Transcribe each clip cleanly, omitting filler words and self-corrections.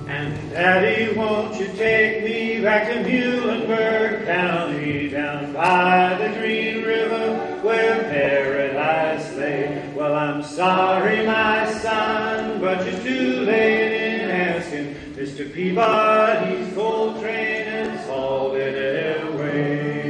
And Daddy, won't you take me back to Muhlenberg County, down by the Green River where paradise lay? Well, I'm sorry, my son, but you're too late in asking. Mr. Peabody's coal train has hauled it away.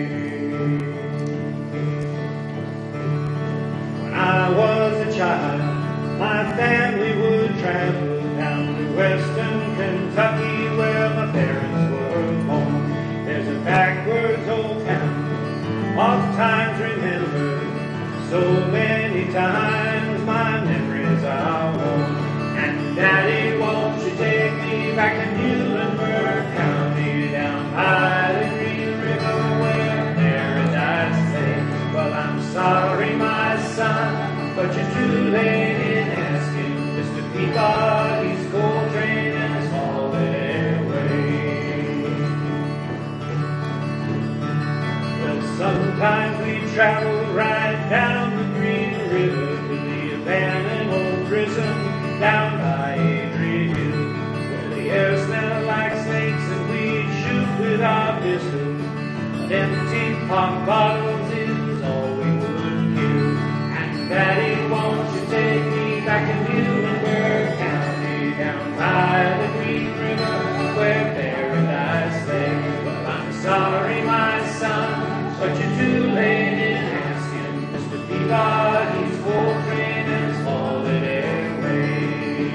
When I was a child, my family would travel down to western Kentucky where my parents were born. There's a backwards old town, oftentimes remembered, so many times my memories are worn. And Daddy, won't you take me back to Muhlenberg County, down by the Green River where paradise lay? Well, I'm sorry, my son, but you're too late in asking. Mr. Peabody's coal train has hauled it away. Well, sometimes we travel right down the Green River to the abandoned old prison down by Adrian Hill, where the air smelled like snakes and we'd shoot with our pistols. But empty pop bottles is all we would kill. And Daddy, won't you take me back to Muhlenberg County, down by the Green River where paradise lay? Well, I'm sorry, my son, but you're too late in asking. Mr. Peabody's coal train has hauled it away.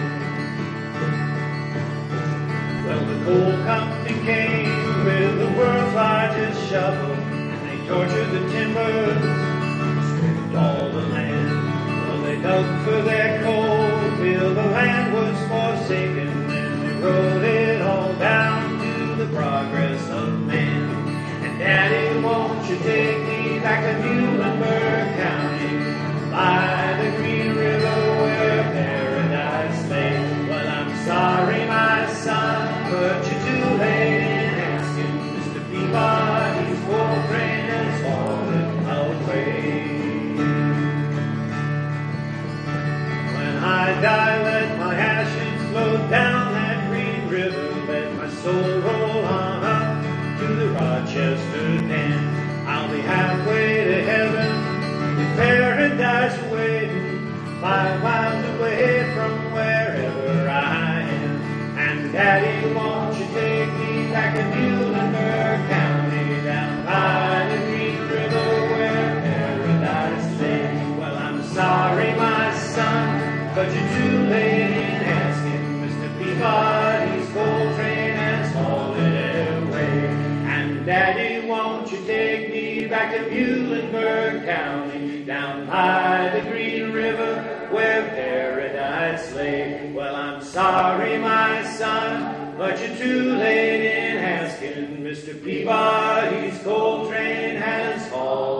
Well, the coal company came with the world's largest shovel, and they tortured the timbers, stripped all the land. Well, they dug for their coal till the land was forsaken, and they wrote it all down to the progress of man. And Daddy, won't you take me back to Muhlenberg County, by the Green River where paradise lay? Well, I'm sorry, my son, but you're too late in asking. Mr. Peabody's coal train has hauled it away. When I die, let my ashes float down that Green River. Let my soul roll on up to the Rochester Den. I'll be halfway to heaven with paradise waiting, 5 miles away from wherever I am. And Daddy, won't you take me back to Muhlenberg County, down by the Green River where paradise lay? Well, I'm sorry, my son, but you're too late in asking. Mr. Peabody's coal train has hauled it away. And Daddy, won't you take me back to Muhlenberg County, down by the Green River where paradise lay? Well, I'm sorry, my son, but you're too late in asking. Mr. Peabody's coal train has hauled